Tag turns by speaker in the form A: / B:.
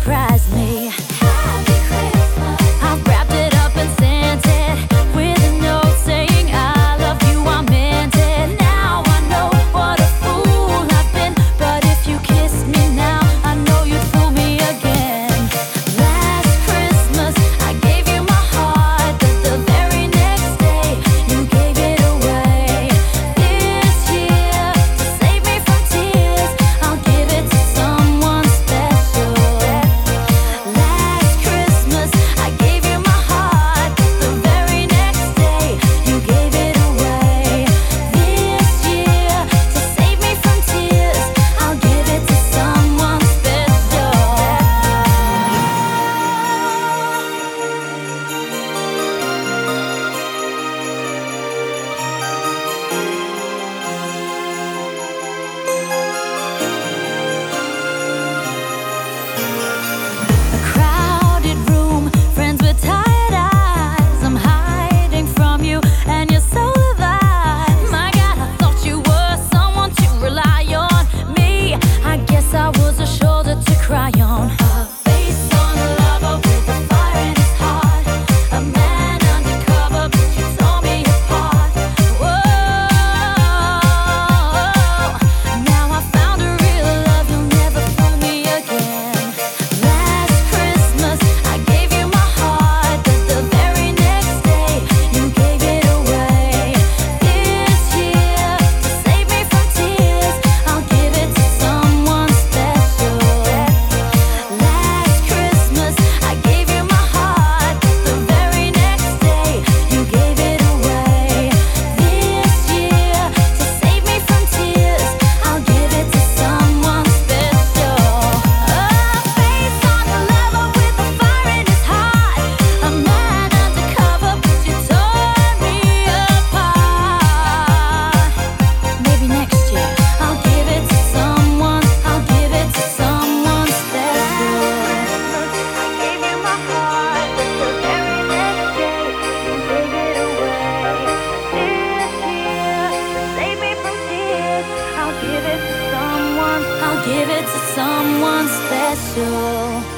A: surprise me. Happy Christmas. I wrapped it up and sent it with a note saying I love you, I meant it. Now I know what a fool I've been, but if you kiss me now, I know you'd fool me again. Last Christmas I gave you my heart, but the very next day you gave it away. This year, to save me from tears, I'll give it to someone special. Last Christmas I gave you my heart, but the very next day you gave it away. This year, to save me from tears, I'll give it to someone special. A crowded room, friends with tired eyes. I'm hiding from you, and you're so alive. My God, I thought you were someone to rely on. Me, I guess I was a shoulder to cry on. A face on a lover with a fire in his heart. A man undercover, but you tore me apart. Whoa, now I found a real love, you'll never fool me again. Last Christmas I gave you my heart, but the very next day you gave it away. This year, to save me from tears, I'll give it to someone special. Last Christmas I gave you my heart, but the very next day you gave it away. This year, to save me from tears, I'll give it to someone special. A face on a lover with a fire in his heart. A man undercover, but you tore me apart. Maybe next year I'll give it to someone. I'll give it to someone special. I gave you my heart, but the very next day you gave it away. This year, to save me from tears, I'll give it to someone. I'll give it to someone special.